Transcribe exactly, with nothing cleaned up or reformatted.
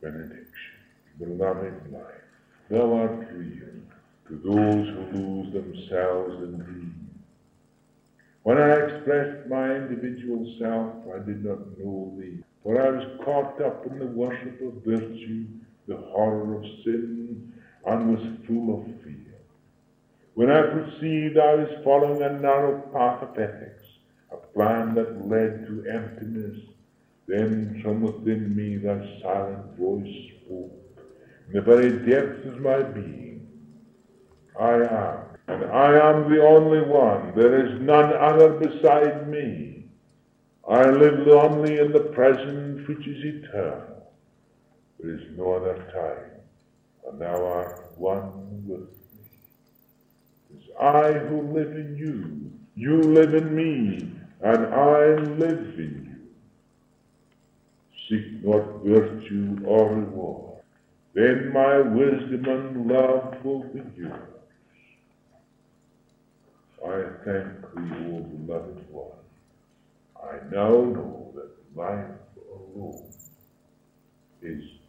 benediction. Beloved life, thou art real to those who lose themselves in thee. When I expressed my individual self, I did not know thee, for I was caught up in the worship of virtue, the horror of sin, and was full of fear. When I perceived I was following a narrow path of ethics, a plan that led to emptiness, then from within me that silent voice spoke, in the very depths of my being, I am, and I am the only one. There is none other beside me. I live only in the present which is eternal. There is no other time, and thou art one with me. It is I who live in you, you live in me, and I live in you. Seek not virtue or reward, then my wisdom and love will be yours. I thank thee, O beloved one. I now know that life alone is